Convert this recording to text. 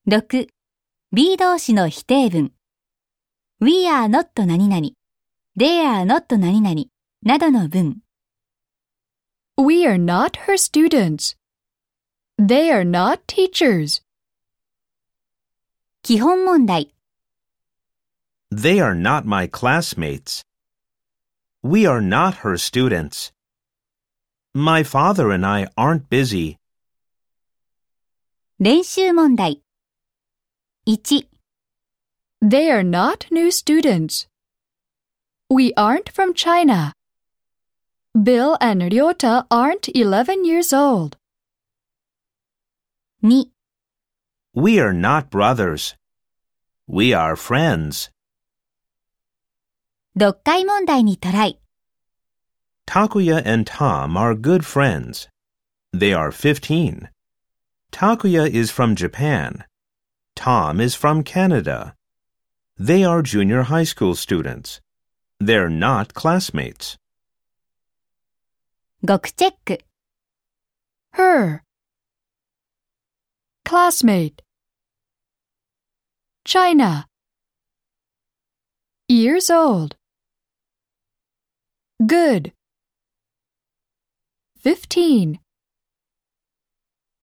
6. B 動詞の否定文 We are not 何々 They are not 何々などの文 We are not her students. They are not teachers. 基本問題 They are not my classmates. We are not her students. My father and I aren't busy. 練習問題 1. They are not new students. We aren't from China. Bill and Ryota aren't 11 years old. 2. We are not brothers. We are friends. 読解問題にトライ Takuya and Tom are good friends. They are 15. Takuya is from Japan. Tom is from Canada. They are junior high school students. They're not classmates. 語句チェック Her. Classmate. China. Years old. Good. 15.